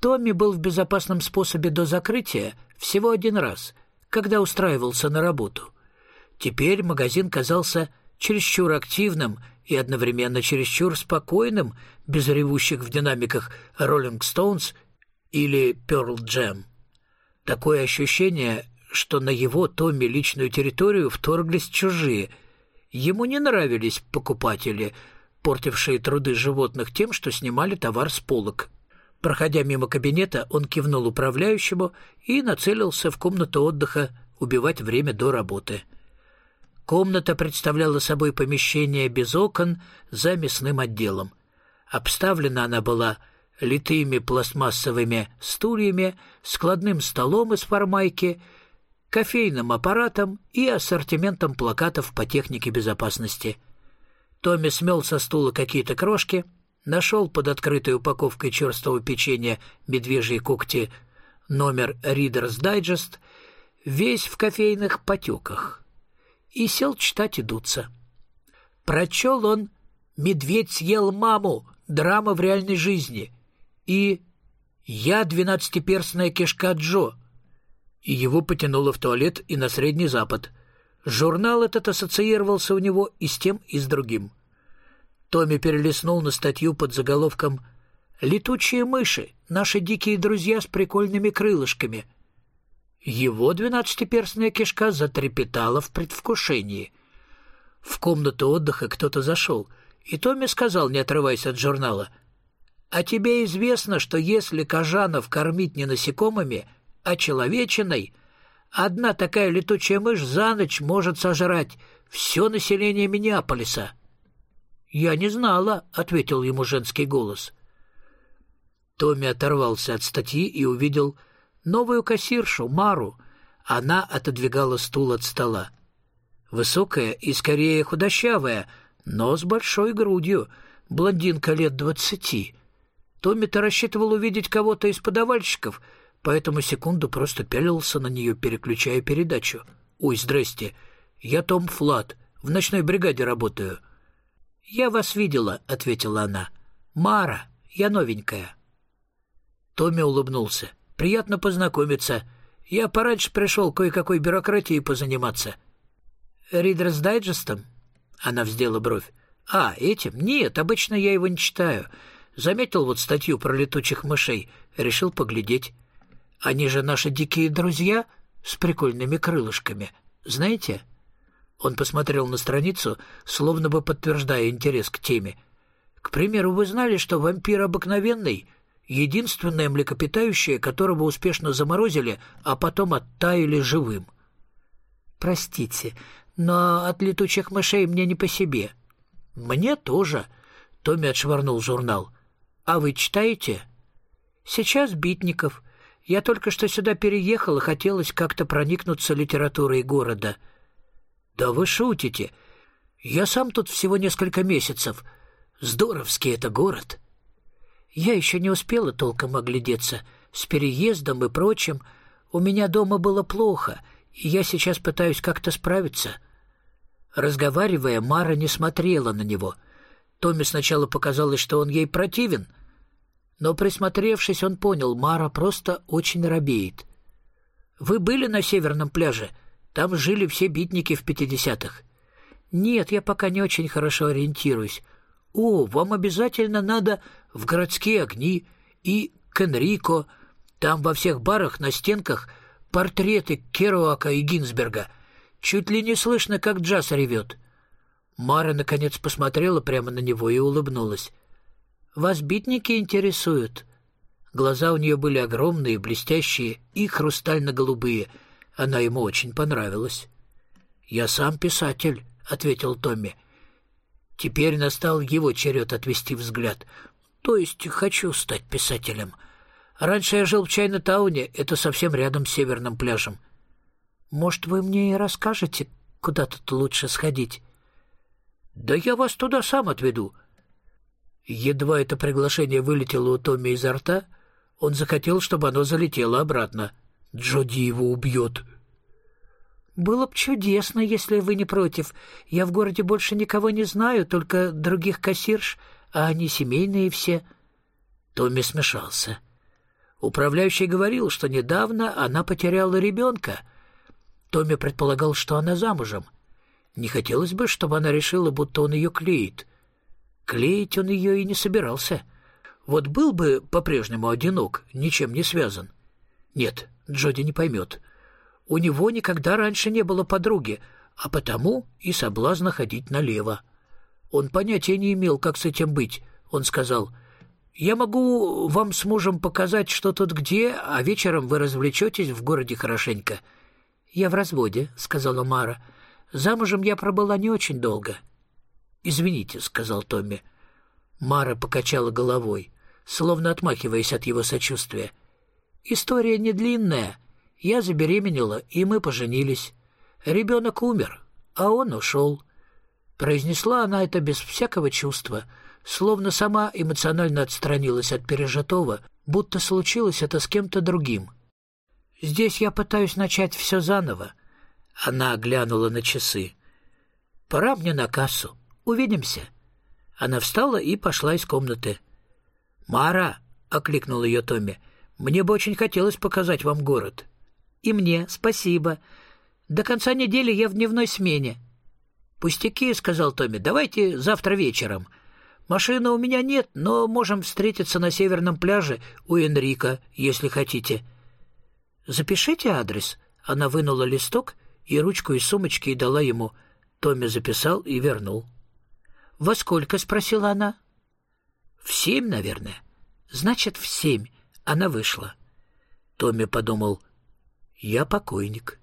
Томми был в безопасном способе до закрытия всего один раз, когда устраивался на работу. Теперь магазин казался чересчур активным и одновременно чересчур спокойным, без ревущих в динамиках Rolling Stones или Pearl Jam. Такое ощущение, что на его, Томми, личную территорию вторглись чужие. Ему не нравились покупатели, портившие труды животных тем, что снимали товар с полок. Проходя мимо кабинета, он кивнул управляющему и нацелился в комнату отдыха убивать время до работы. Комната представляла собой помещение без окон за мясным отделом. Обставлена она была литыми пластмассовыми стульями, складным столом из формайки, кофейным аппаратом и ассортиментом плакатов по технике безопасности. Томми смел со стула какие-то крошки, нашел под открытой упаковкой черствого печенья «Медвежьи когти» номер Reader's Digest, весь в кофейных потеках, и сел читать и дуться. Прочел он «Медведь съел маму. Драма в реальной жизни» и «Я двенадцатиперстная кишка Джо», и его потянуло в туалет и на Средний Запад. Журнал этот ассоциировался у него и с тем, и с другим. Томми перелистнул на статью под заголовком «Летучие мыши. Наши дикие друзья с прикольными крылышками». Его двенадцатиперстная кишка затрепетала в предвкушении. В комнату отдыха кто-то зашел, и Томми сказал, не отрываясь от журнала: «А тебе известно, что если кажанов кормить не насекомыми, а человечиной, одна такая летучая мышь за ночь может сожрать все население Миннеаполиса?» «Я не знала», — ответил ему женский голос. Томми оторвался от статьи и увидел новую кассиршу, Мару. Она отодвигала стул от стола. Высокая и скорее худощавая, но с большой грудью, блондинка лет 20. Томми-то рассчитывал увидеть кого-то из подавальщиков, поэтому секунду просто пялился на нее, переключая передачу. «Ой, здрасте, я Том Флат, в ночной бригаде работаю». «Я вас видела», — ответила она. «Мара, я новенькая». Томми улыбнулся. «Приятно познакомиться. Я пораньше пришел кое-какой бюрократией позаниматься». «Ридерс Дайджестом?» Она вздела бровь. «А, этим? Нет, обычно я его не читаю. Заметил вот статью про летучих мышей. Решил поглядеть. Они же наши дикие друзья с прикольными крылышками. Знаете?» Он посмотрел на страницу, словно бы подтверждая интерес к теме. «К примеру, вы знали, что вампир обыкновенный — единственное млекопитающее, которого успешно заморозили, а потом оттаяли живым?» «Простите, но от летучих мышей мне не по себе». «Мне тоже», — Томми отшвырнул журнал. «А вы читаете?» «Сейчас Битников. Я только что сюда переехал, и хотелось как-то проникнуться литературой города». «Да вы шутите. Я сам тут всего несколько месяцев. Здоровский это город». «Я еще не успела толком оглядеться. С переездом и прочим. У меня дома было плохо, и я сейчас пытаюсь как-то справиться». Разговаривая, Мара не смотрела на него. Томми сначала показалось, что он ей противен, но, присмотревшись, он понял, Мара просто очень робеет. «Вы были на Северном пляже? Там жили все битники в 50-х. «Нет, я пока не очень хорошо ориентируюсь». «О, вам обязательно надо в городские огни и к Энрико. Там во всех барах на стенках портреты Керуака и Гинзберга. Чуть ли не слышно, как джаз ревет». Мара, наконец, посмотрела прямо на него и улыбнулась. «Вас битники интересуют?» Глаза у нее были огромные, блестящие и хрустально-голубые. Она ему очень понравилась. «Я сам писатель», — ответил Томми. Теперь настал его черед отвести взгляд. «То есть хочу стать писателем. Раньше я жил в Чайна-тауне, это совсем рядом с Северным пляжем». «Может, вы мне и расскажете, куда тут лучше сходить?» «Да я вас туда сам отведу». Едва это приглашение вылетело у Томми изо рта, он захотел, чтобы оно залетело обратно. Джоди его убьет. «Было б чудесно, если вы не против. Я в городе больше никого не знаю, только других кассирш, а они семейные все». Томми смешался. Управляющий говорил, что недавно она потеряла ребенка. Томми предполагал, что она замужем. Не хотелось бы, чтобы она решила, будто он ее клеит. Клеить он ее и не собирался. Вот был бы по-прежнему одинок, ничем не связан. Нет, Джоди не поймет. У него никогда раньше не было подруги, а потому и соблазна ходить налево. Он понятия не имел, как с этим быть. Он сказал: «Я могу вам с мужем показать, что тут где, а вечером вы развлечетесь в городе хорошенько». «Я в разводе», — сказала Мара. «Замужем я пробыла не очень долго». «Извините», — сказал Томми. Мара покачала головой, словно отмахиваясь от его сочувствия. «История не длинная. Я забеременела, и мы поженились. Ребенок умер, а он ушел». Произнесла она это без всякого чувства, словно сама эмоционально отстранилась от пережитого, будто случилось это с кем-то другим. «Здесь я пытаюсь начать все заново». Она глянула на часы. «Пора мне на кассу. Увидимся». Она встала и пошла из комнаты. «Мара», — окликнул ее Томми, — «мне бы очень хотелось показать вам город». «И мне, спасибо. До конца недели я в дневной смене». «Пустяки», — сказал Томми, — «давайте завтра вечером. Машины у меня нет, но можем встретиться на северном пляже у Энрика, если хотите». «Запишите адрес». Она вынула листок и ручку из сумочки и дала ему. Томми записал и вернул. «Во сколько?» — спросила она. «В 7, наверное». «Значит, в 7». Она вышла. Томми подумал: «Я покойник».